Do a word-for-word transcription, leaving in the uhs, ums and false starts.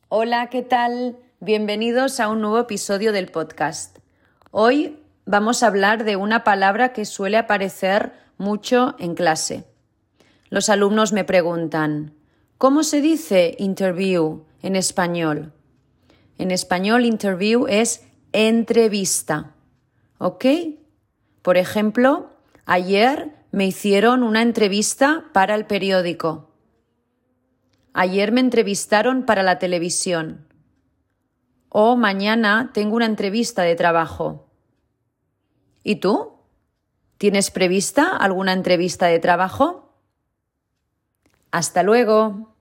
Hola, ¿qué tal? Bienvenidos a un nuevo episodio del podcast. Hoy vamos a hablar de una palabra que suele aparecer mucho en clase. Los alumnos me preguntan, ¿cómo se dice interview en español? En español, interview es entrevista, ¿ok? Por ejemplo, ayer me hicieron una entrevista para el periódico. Ayer me entrevistaron para la televisión. O mañana tengo una entrevista de trabajo. ¿Y tú? ¿Tienes prevista alguna entrevista de trabajo? ¡Hasta luego!